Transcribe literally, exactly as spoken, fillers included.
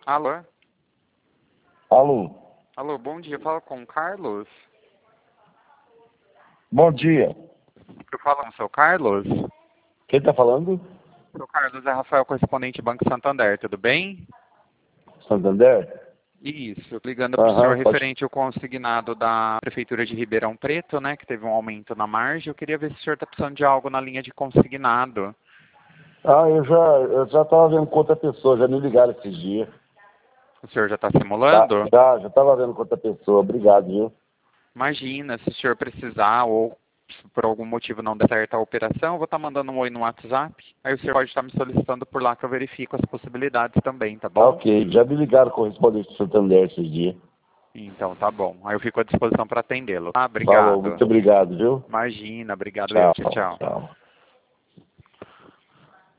Alô? Alô? Alô, bom dia. Fala com o Carlos? Bom dia. Eu falo com o seu Carlos? Quem tá falando? Seu Carlos é Rafael, correspondente Banco Santander, tudo bem? Santander? Isso, eu tô ligando para o Aham, senhor pode... referente ao consignado da Prefeitura de Ribeirão Preto, né, que teve um aumento na margem. Eu queria ver se o senhor está precisando de algo na linha de consignado. Ah, eu já, eu já tava vendo com outra pessoa, já me ligaram esses dias. O senhor já está Tá, simulando? já, já tava vendo com outra pessoa, obrigado, viu? Imagina, se o senhor precisar ou se por algum motivo não der certo a operação, eu vou estar mandando um oi no WhatsApp. Aí o senhor pode estar me solicitando por lá que eu verifico as possibilidades também, tá Tá bom? ok, já me ligaram com o correspondente do Santander esses dias. Então tá bom. Aí eu fico à disposição para atendê-lo. Ah, Falou, obrigado. muito obrigado, viu? Imagina, obrigado eu. Tchau, Tchau, tchau. tchau.